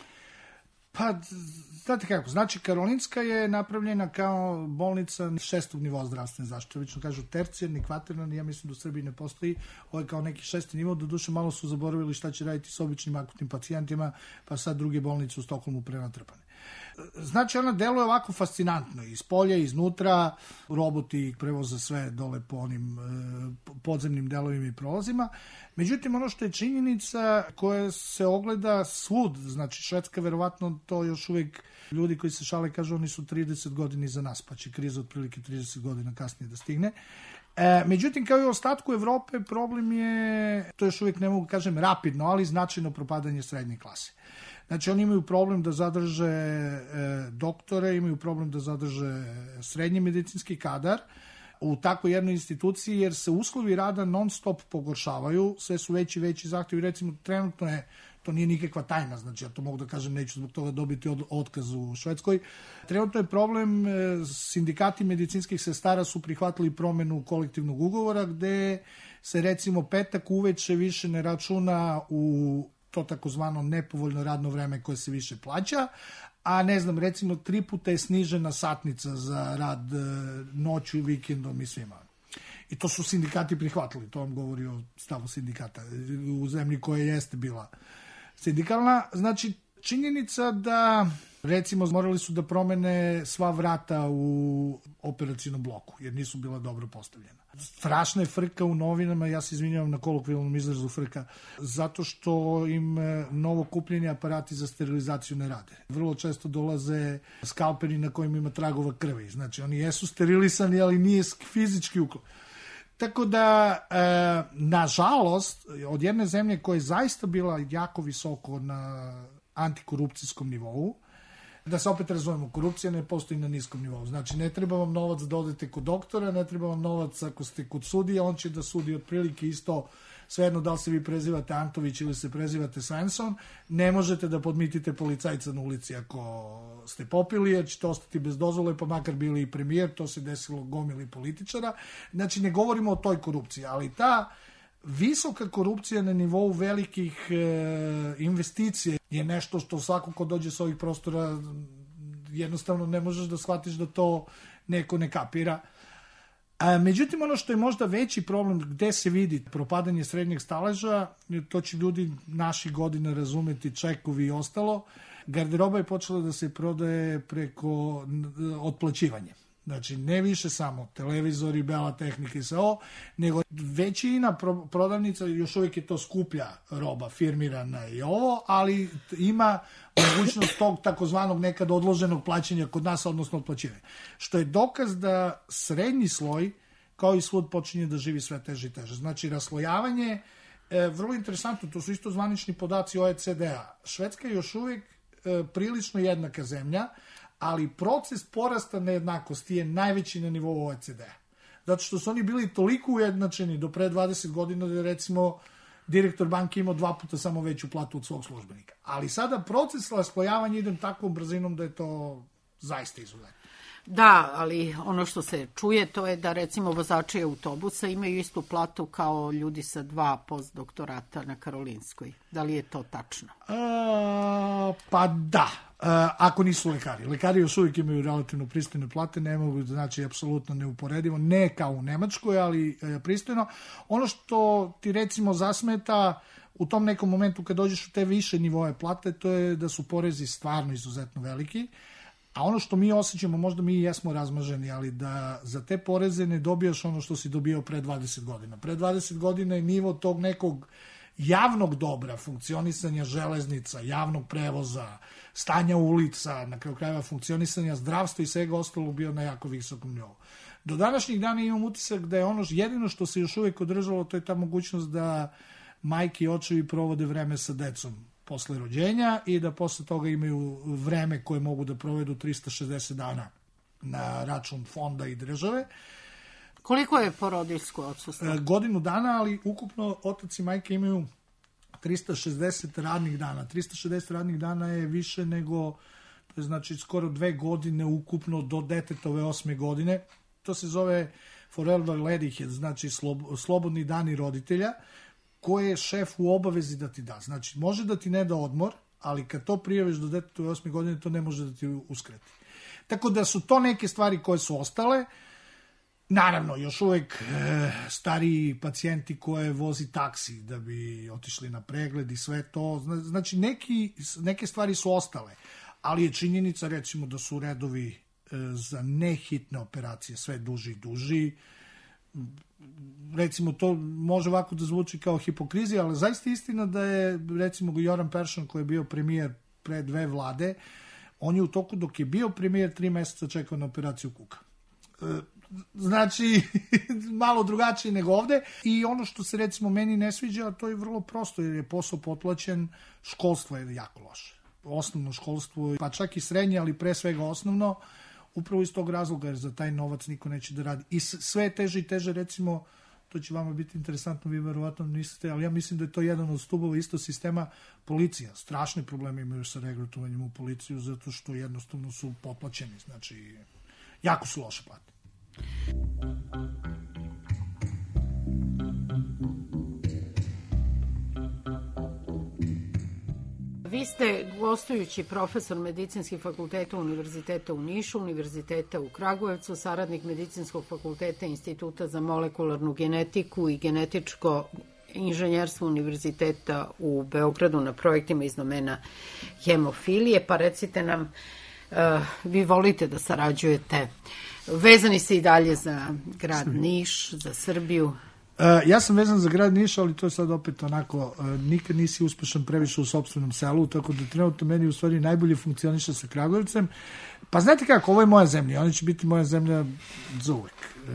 D: Pa, znate kako, znači Karolinska je napravljena kao bolnica 6. nivoa zdravstvene zaštite. Obično kažu tercijarni, kvaterni, ja mislim da u Srbiji ne postoji. Ovo je kao neki 6. nivo, doduše malo su zaboravili šta će raditi s običnim akutnim pacijentima, pa sad druge bolnice u Stokholmu prenatrpane. Znači, ona deluje ovako fascinantno, iz polja, iznutra, roboti prevoze sve dole po onim podzemnim delovima i prolazima. Međutim, ono što je činjenica koja se ogleda svud, znači Švedska verovatno to još uvijek, ljudi koji se šale kažu oni su 30 godina iza nas, pa će kriza otprilike 30 godina kasnije da stigne. Međutim, kao i u ostatku Evrope, problem je, to još uvijek ne mogu kažem rapidno, ali značajno propadanje srednje klase. Znači, oni imaju problem da zadrže doktore, imaju problem da zadrže srednji medicinski kadar u takvoj jednoj instituciji, jer se uslovi rada non stop pogoršavaju, sve su veći i veći zahtjevi. Recimo, trenutno je, to nije nikakva tajna, znači ja to mogu da kažem, neću zbog toga dobiti otkaz u Švedskoj. Trenutno je problem, sindikati medicinskih sestara su prihvatili promenu kolektivnog ugovora, gde se recimo petak uveče više ne računa u to takozvano nepovoljno radno vreme koje se više plaća, a ne znam, recimo 3 puta je snižena satnica za rad noću, vikendom i svima. I to su sindikati prihvatili, to vam govori o stavu sindikata u zemlji koja jeste bila sindikalna. Znači, činjenica da, recimo, morali su da promene sva vrata u operacijnom bloku, jer nisu bila dobro postavljena. Strašna je frka u novinama, ja se izvinjavam na kolokvijalnom izrazu frka, zato što im novo kupljeni aparati za sterilizaciju ne rade. Vrlo često dolaze skalperi na kojima ima tragova krvi. Znači, oni jesu sterilisani, ali nije fizički uklon. Tako da, nažalost, od jedne zemlje koja je zaista bila jako visoko na antikorupcijskom nivou, da se opet razumemo, korupcija ne postoji na niskom nivou. Znači, ne treba vam novac da odete kod doktora, ne treba vam novac ako ste kod sudija, on će da sudi otprilike isto, svejedno da li se vi prezivate Antović ili se prezivate Svensson, ne možete da podmitite policajca na ulici ako ste popili, jer ćete ostati bez dozvole, pa makar bili i premijer, to se desilo gomili političara. Znači, ne govorimo o toj korupciji, ali ta visoka korupcija na nivou velikih investicija je nešto što svako ko dođe s ovih prostora jednostavno ne možeš da shvatiš da to neko ne kapira. Međutim, ono što je možda veći problem gde se vidi propadanje srednjeg staleža, to će ljudi naših godina razumeti, čekovi i ostalo, garderoba je počela da se prodaje preko otplaćivanja. Znači, ne više samo televizori, bela tehnika i sve ovo, nego većina prodavnica, još uvijek je to skuplja roba, firmirana i ovo, ali ima mogućnost tog takozvanog nekad odloženog plaćanja kod nas, odnosno otplaćivanja. Što je dokaz da srednji sloj, kao i svud, počinje da živi sve teže i teže. Znači, raslojavanje, vrlo interesantno, to su isto zvanični podaci OECD-a. Švedska je još uvijek prilično jednaka zemlja, ali proces porasta nejednakosti je najveći na nivou OECD-a. Zato što su oni bili toliko ujednačeni do pre 20 godina da je, recimo, direktor banke imao 2 puta samo veću platu od svog službenika. Ali sada proces raslojavanja ide takvom brzinom da je to zaista izuzetno.
C: Da, ali ono što se čuje to je da recimo vozači autobusa imaju istu platu kao ljudi sa 2 postdoktorata na Karolinskoj. Da li je to tačno?
D: Pa da, ako nisu lekari. Lekari još uvijek imaju relativno pristojne plate, ne mogu, znači apsolutno neuporedivo, ne kao u Nemačkoj, ali pristojno. Ono što ti recimo zasmeta u tom nekom momentu kad dođeš u te više nivoje plate, to je da su porezi stvarno izuzetno veliki. A ono što mi osjećamo, možda mi jesmo razmaženi, ali da za te poreze ne dobijaš ono što si dobio pre 20 godina. Pre 20 godina je nivo tog nekog javnog dobra, funkcionisanja železnica, javnog prevoza, stanja ulica, na kraju krajeva funkcionisanja zdravstva i svega ostalo bio na jako visokom nivou. Do današnjih dana imam utisak da je ono jedino što se još uvijek održalo, to je ta mogućnost da majke i očevi provode vreme sa decom posle rođenja i da posle toga imaju vreme koje mogu da provedu 360 dana na račun fonda i države.
C: Koliko je porodiljsko odsustvo?
D: Godinu dana, ali ukupno otac i majke imaju 360 radnih dana. 360 radnih dana je više nego, to je znači skoro 2 godine ukupno do detetove 8. godine. To se zove Forever Ledighet, znači slobodni dani roditelja, koje je šef u obavezi da ti da. Znači, može da ti ne da odmor, ali kad to prijaviš do detetove 8. godine, to ne može da ti uskrati. Tako da su to neke stvari koje su ostale. Naravno, još uvek stariji pacijenti koje vozi taksi da bi otišli na pregled i sve to. Znači, neke stvari su ostale, ali je činjenica, recimo, da su redovi za nehitne operacije sve duži i duži. Recimo, to može ovako da zvuči kao hipokrizija, ali zaista istina da je, recimo, Joran Persson, koji je bio premijer pre 2 vlade, on je u toku dok je bio premijer 3 meseca čekao na operaciju kuka. Znači, malo drugačije nego ovde. I ono što se, recimo, meni ne sviđa, to je vrlo prosto, jer je posao potplaćen, školstvo je jako loše. Osnovno školstvo, pa čak i srednje, ali pre svega osnovno, upravo iz tog razloga, jer za taj novac niko neće da radi. I sve je teže i teže, recimo, to će vama biti interesantno, vi verovatno niste, ali ja mislim da je to jedan od stubova isto sistema policija. Strašne probleme imaju sa regrutovanjem u policiju, zato što jednostavno su potplaćeni, znači, jako su loše plate.
C: Vi ste gostujući profesor medicinskih fakulteta Univerziteta u Nišu, Univerziteta u Kragujevcu, saradnik Medicinskog fakulteta Instituta za molekularnu genetiku i genetičko inženjerstvo Univerziteta u Beogradu na projektima iz domena hemofilije. Pa recite nam, vi volite da sarađujete, vezani ste i dalje za grad Niš, za Srbiju.
D: Ja sam vezan za grad Niš, ali to je sad opet onako, nikad nisi uspešan previše u sopstvenom selu, tako da trenutno meni u stvari najbolje funkcioniše sa Kragujevcem. Pa znate kako, ovo je moja zemlja, ona će biti moja zemlja za uvek.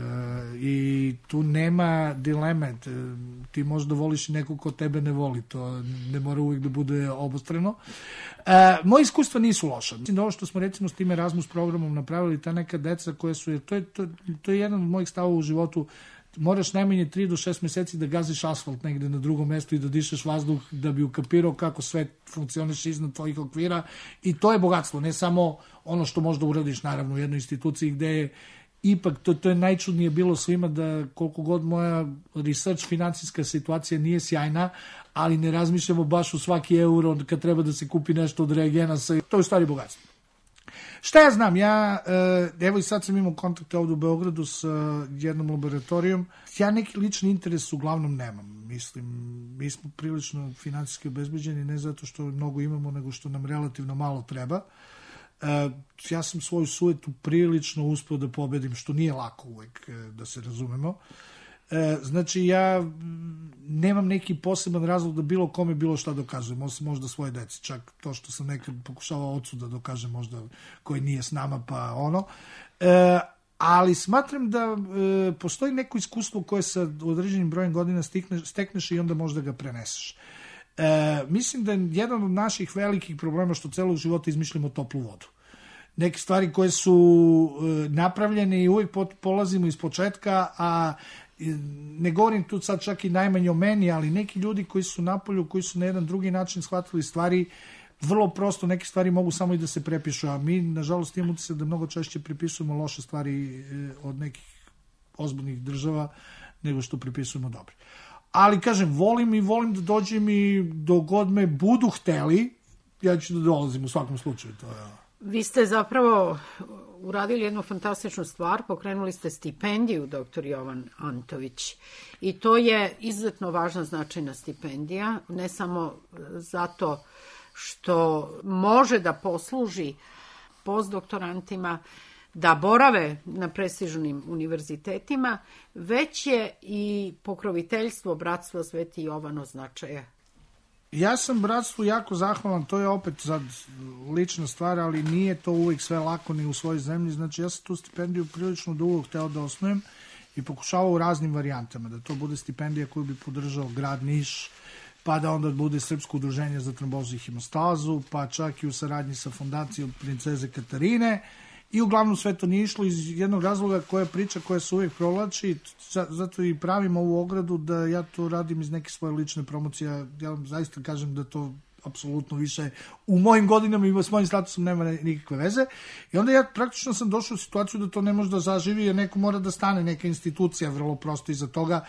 D: I tu nema dileme, ti možda voliš nekog ko tebe ne voli, to ne mora uvek da bude obostrano. Moje iskustva nisu loša. Mislim da ovo što smo recimo s tim Erasmus programom napravili, ta neka deca koje su, to je jedan od mojih stavova u životu, moraš najmanje 3 do 6 meseci da gaziš asfalt negde na drugom mestu i da dišeš vazduh da bi ukapirao kako sve funkcioniše iznad tvojih okvira i to je bogatstvo, ne samo ono što možda uradiš naravno u jednoj instituciji gde je ipak, to je najčudnije bilo svima da koliko god moja research financijska situacija nije sjajna, ali ne razmišljamo baš u svaki euro kad treba da se kupi nešto od reagenasa, to je u stvari bogatstvo. Šta ja znam, evo i sad sam imao kontakte ovdje u Beogradu sa jednom laboratorijom, ja neki lični interes uglavnom nemam, mislim, mi smo prilično finansijski obezbeđeni, ne zato što mnogo imamo, nego što nam relativno malo treba. Ja sam svoju sujetu prilično uspeo da pobedim, što nije lako uvek, da se razumemo. Znači, ja nemam neki poseban razlog da bilo kome bilo šta dokazujem, osim možda svoje deci, čak to što sam nekad pokušavao ocu da dokažem možda koji nije s nama, pa ono. Ali smatram da postoji neko iskustvo koje sa određenim brojem godina stekneš i onda možda ga preneseš. Mislim da je jedan od naših velikih problema što celog života izmišljamo toplu vodu. Neke stvari koje su napravljene i uvijek polazimo iz početka, a ne govorim tu sad čak i najmanje o meni, ali neki ljudi koji su napolju, koji su na jedan drugi način shvatili stvari, vrlo prosto neke stvari mogu samo i da se prepišu, a mi, nažalost, imamo utisak da mnogo češće pripisujemo loše stvari od nekih ozbiljnih država nego što pripisujemo dobre. Ali, kažem, volim da dođem i dok god me budu hteli, ja ću da dolazim u svakom slučaju. To je...
C: Vi ste zapravo uradili jednu fantastičnu stvar, pokrenuli ste stipendiju dr. Jovan Antović i to je izuzetno važna značajna stipendija, ne samo zato što može da posluži postdoktorantima da borave na prestižnim univerzitetima, već je i pokroviteljstvo Bratstva Sveti Jovan od značaja.
D: Ja sam bratstvu jako zahvalan, to je opet sad lična stvar, ali nije to uvijek sve lako ni u svojoj zemlji. Znači, ja sam tu stipendiju prilično dugo hteo da osnujem i pokušavao u raznim varijantama, da to bude stipendija koju bi podržao grad Niš, pa da onda bude Srpsko udruženje za trombozu i hemostazu, pa čak i u saradnji sa fondacijom princeze Katarine. I uglavnom sve to nije išlo iz jednog razloga koja priča koja se uvijek provlači, zato i pravim ovu ogradu da ja to radim iz neke svoje lične promocije. Ja vam zaista kažem da to apsolutno više u mojim godinama i s mojim statusom nema nikakve veze. I onda ja praktično sam došao u situaciju da to ne može da zaživi, jer neko mora da stane, neka institucija vrlo prosto iza toga,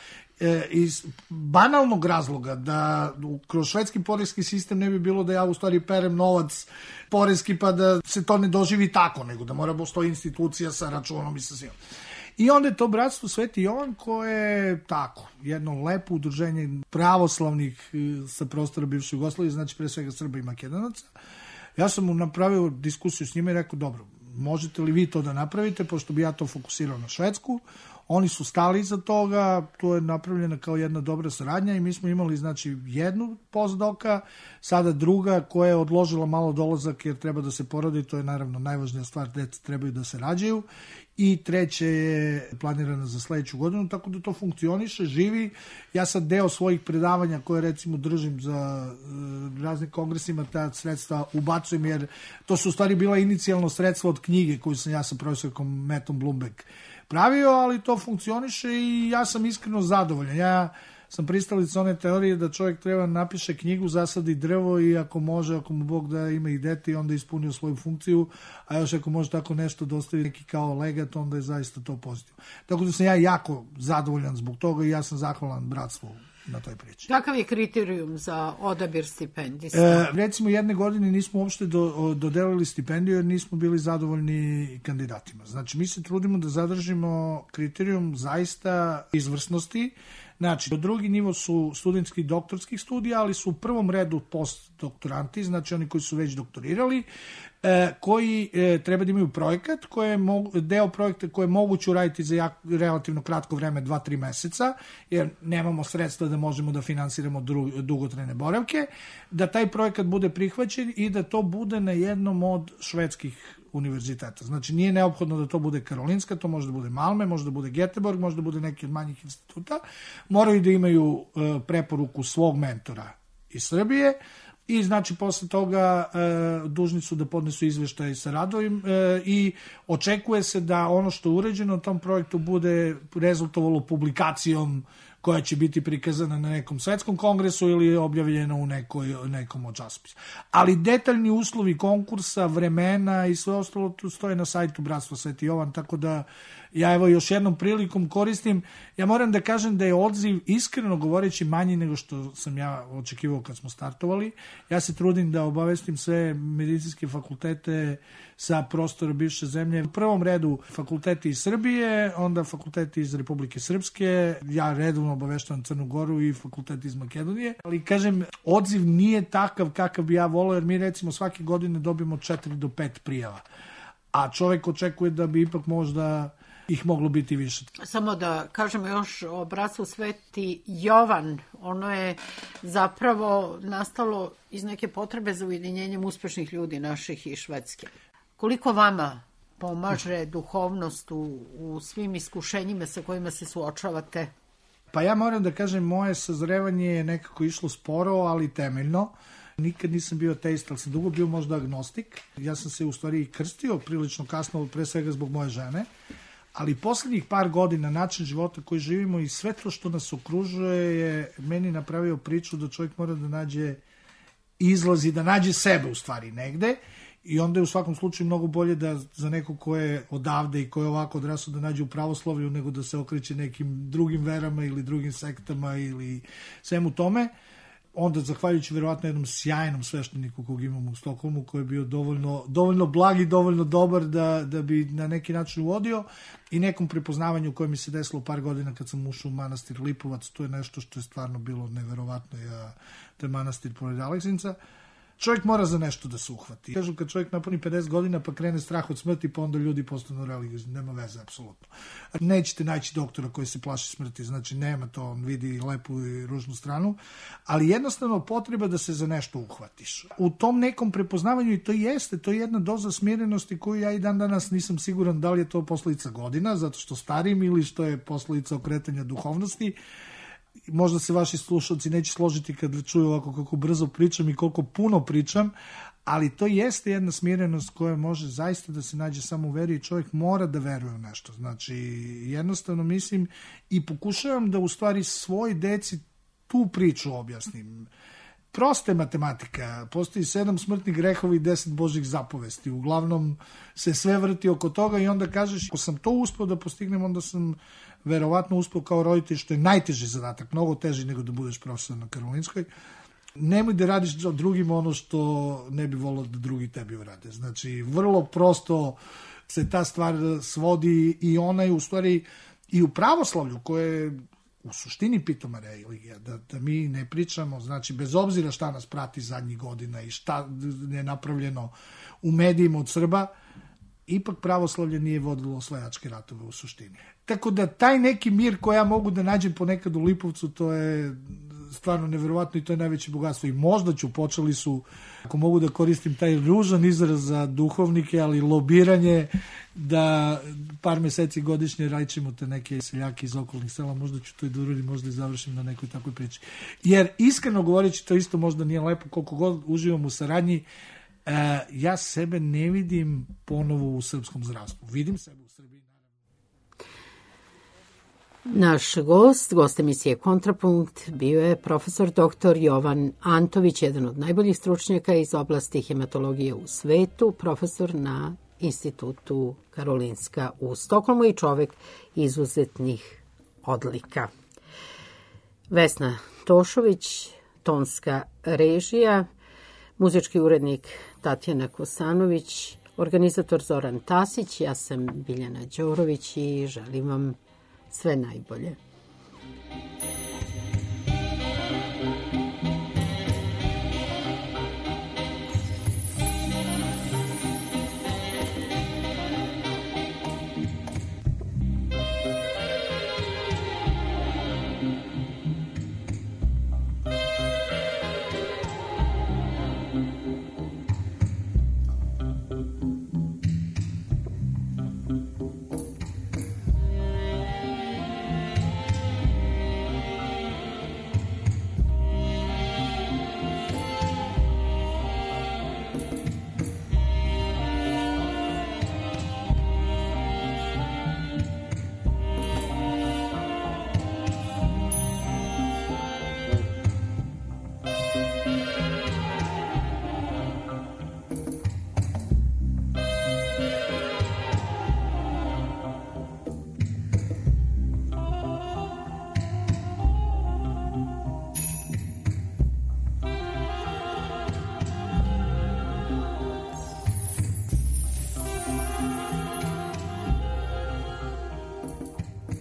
D: iz banalnog razloga da kroz švedski poreski sistem ne bi bilo da ja u stvari perem novac poreski pa da se to ne doživi tako, nego da mora postoji institucija sa računom i sa svim. I onda je to Bratstvo Sveti Jovan koje je tako, jedno lepo udruženje pravoslavnih sa prostora bivše Jugoslavije, znači pre svega Srba i Makedonaca. Ja sam mu napravio diskusiju s njima i rekao, dobro, možete li vi to da napravite, pošto bi ja to fokusirao na Švedsku. Oni su stali iza toga, to je napravljena kao jedna dobra saradnja i mi smo imali, znači, jednu postdoka, sada druga koja je odložila malo dolazak jer treba da se porodi, to je naravno najvažnija stvar, deca trebaju da se rađaju, i treće je planirana za sledeću godinu, tako da to funkcioniše, živi. Ja sad deo svojih predavanja koje recimo držim za razne kongresima, ta sredstva ubacujem, jer to su u stvari bila inicijalno sredstva od knjige koju sam ja sa profesorkom Mattom Bloomberg pravio, ali to funkcioniše i ja sam iskreno zadovoljan. Ja sam pristalica one teorije da čovjek treba napiše knjigu, zasadi drvo i ako može, ako mu Bog da ima i dete, i onda ispunio svoju funkciju, a još ako može tako nešto dostavi neki kao legat, onda je zaista to pozitivno. Tako da sam ja jako zadovoljan zbog toga i ja sam zahvalan bratstvu na toj priči.
C: Kakav je kriterijum za odabir stipendista?
D: Recimo, jedne godine nismo uopšte dodelili stipendiju jer nismo bili zadovoljni kandidatima. Znači, mi se trudimo da zadržimo kriterijum zaista izvrsnosti. Znači, drugi nivo su studentski i doktorskih studija, ali su u prvom redu postdoktoranti, znači oni koji su već doktorirali, koji treba da imaju projekat, deo projekta koje je moguće uraditi za relativno kratko vreme, 2-3 meseca, jer nemamo sredstva da možemo da finansiramo dugotrajne boravke, da taj projekat bude prihvaćen i da to bude na jednom od švedskih univerziteta. Znači, nije neophodno da to bude Karolinska, to može da bude Malme, može da bude Göteborg, može da bude neki od manjih instituta. Moraju da imaju preporuku svog mentora iz Srbije i znači posle toga dužni su da podnesu izveštaj sa radovim i očekuje se da ono što je uređeno u tom projektu bude rezultovalo publikacijom koja će biti prikazana na nekom svetskom kongresu ili objavljena u nekom od časopisa. Ali detaljni uslovi konkursa, vremena i sve ostalo tu stoje na sajtu Bratstva Sveti Jovan, tako da ja evo još jednom prilikom koristim. Ja moram da kažem da je odziv, iskreno govoreći, manji nego što sam ja očekivao kad smo startovali. Ja se trudim da obavestim sve medicinske fakultete sa prostora bivše zemlje. U prvom redu fakulteti iz Srbije, onda fakulteti iz Republike Srpske, ja redovno obaveštavam Crnu Goru i fakulteti iz Makedonije. Ali kažem, odziv nije takav kakav bi ja volao, jer mi recimo svake godine dobijemo 4 do 5 prijava. A čovek očekuje da bi ipak možda ih moglo biti više.
C: Samo da kažemo još o Bratstvu Sveti Jovan. Ono je zapravo nastalo iz neke potrebe za ujedinjenjem uspešnih ljudi naših i Švedske. Koliko vama pomaže duhovnost u svim iskušenjima sa kojima se suočavate?
D: Pa ja moram da kažem, moje sazrevanje je nekako išlo sporo, ali temeljno. Nikad nisam bio ateista, ali sam dugo bio možda agnostik. Ja sam se u stvari krstio prilično kasno, pre svega zbog moje žene. Ali poslednjih par godina način života koji živimo i sve to što nas okružuje je meni napravio priču da čovjek mora da nađe izlazi, da nađe sebe u stvari negde, i onda je u svakom slučaju mnogo bolje da za neko ko je odavde i ko je ovako odrasao da nađe u pravoslavlju nego da se okreće nekim drugim verama ili drugim sektama ili svemu tome. Onda, zahvaljujući verovatno jednom sjajnom svešteniku kog imamo u Stokholmu, koji je bio dovoljno blag i dovoljno dobar da bi na neki način uvodio, i nekom prepoznavanju koje mi se desilo par godina kad sam ušao u manastir Lipovac, to je nešto što je stvarno bilo neverovatno, to je manastir pored Aleksinca. Čovjek mora za nešto da se uhvati. Kažu, kad čovjek napuni 50 godina pa krene strah od smrti, pa onda ljudi postanu religiozni. Nema veze, apsolutno. Nećete naći doktora koji se plaši smrti, znači nema to, on vidi lepu i ružnu stranu, ali jednostavno potreba da se za nešto uhvatiš. U tom nekom prepoznavanju, i to je jedna doza smirenosti koju ja i dan danas nisam siguran da li je to posledica godina, zato što starim, ili što je posledica okretanja duhovnosti. Možda se vaši slušalci neće složiti kad čuju ovako kako brzo pričam i koliko puno pričam, ali to jeste jedna smirenost koja može zaista da se nađe samo u veri, i čovjek mora da veruje u nešto. Znači, jednostavno mislim i pokušavam da u stvari svoj deci tu priču objasnim. Prosta je matematika, postoji 7 smrtnih grehova i 10 božjih zapovesti. Uglavnom se sve vrti oko toga i onda kažeš, ako sam to uspio da postignem, onda sam verovatno uspio kao roditelj, što je najteži zadatak, mnogo teži nego da budeš profesor na Karolinskoj. Nemoj da radiš drugim ono što ne bi volio da drugi tebi urade. Znači, vrlo prosto se ta stvar svodi, i ona je u stvari i u pravoslavlju, koje je u suštini pitoma religija, da mi ne pričamo, znači bez obzira šta nas prati zadnjih godina i šta je napravljeno u medijima od Srba, ipak pravoslavlje nije vodilo osvajačke ratove u suštini. Tako da taj neki mir koji ja mogu da nađem ponekad u Lipovcu, to je stvarno neverovatno i to je najveće bogatstvo. I možda počeli su, ako mogu da koristim taj ružan izraz za duhovnike, ali lobiranje, da par meseci godišnje rajčimo te neke seljake iz okolnih sela, možda ću to i da uradim, možda i završim na nekoj takvoj priči. Jer iskreno govoreći, to isto možda nije lepo, koliko god uživam u saradnji, ja sebe ne vidim ponovo u srpskom zdravstvu. Vidim sebe u Srbiji.
C: Naš gost emisije Kontrapunkt bio je profesor dr. Jovan Antović, jedan od najboljih stručnjaka iz oblasti hematologije u svetu, profesor na Institutu Karolinska u Stokholmu i čovek izuzetnih odlika. Vesna Tošović, tonska režija, muzički urednik Tatjana Kosanović, organizator Zoran Tasić, ja sam Biljana Đorović i želim vam sve najbolje.